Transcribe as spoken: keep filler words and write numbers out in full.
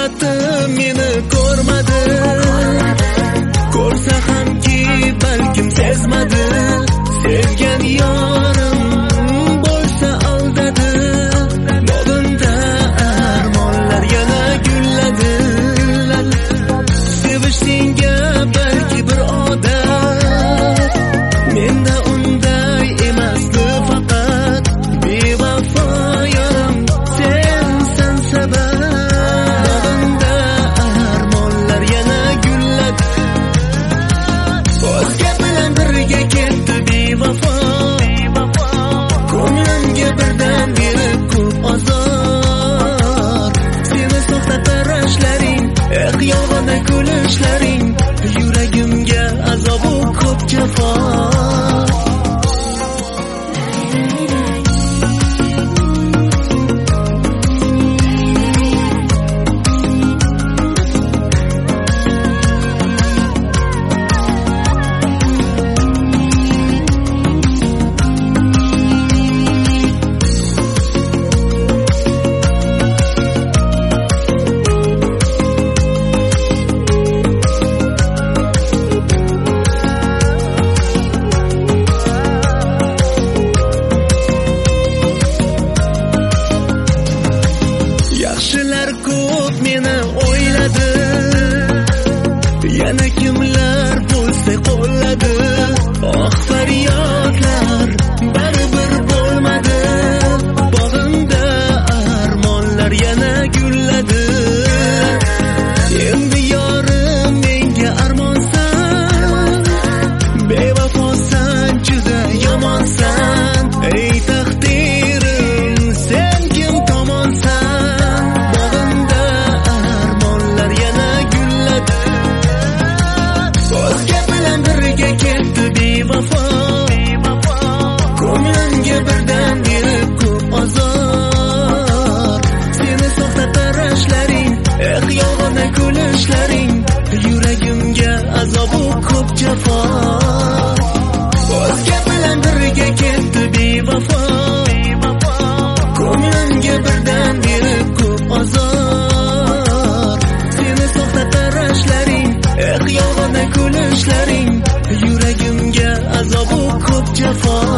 suratim meni ko'rmadi, ko'rsa hamki balkim sezmadi. Sevgan yorim bo'lsa aldadi, bog'imda armonlar yana gulladi. Sevish senga balki bir odat, menda unday emasdi faqat. Bevafo yorim sensan sabab, bog'imda armonlar yana gulladi. O'zga bilan birga ketdi bevafo, ko'nglimga birdan berib ko'p azor. Seni soxta qarashlaring, eh yolg'onda kulishlaring, yuragimga azobu ko'p jafo. Yaxshilar ko'p meni o'yladi, yana kimlar bo'lsa qo'lladi. Oh faryodlar baribir bo'lmadi, bog'imda armonlar yana gulladi. Endi yorim menga armonsan, bevafosan, juda yomonsan. Ey taqdirim, sen kim tomonsan, bog'imda armonlar yana gulladi. O'zga bilan birga ketdi bevafo, ko'nglimga birdan berib ko'p azor. Seni soxta qarashlaring, eh yolg'onda kulishlaring, yuragimga azobu ko'p jafo. O'zga bilan birga ketdi bevafo, ko'nglimga birdan berib ko'p azor. Seni soxta qarashlaring, eh yolg'onda kulishlaring, yuragimga azobu ko'p jafo.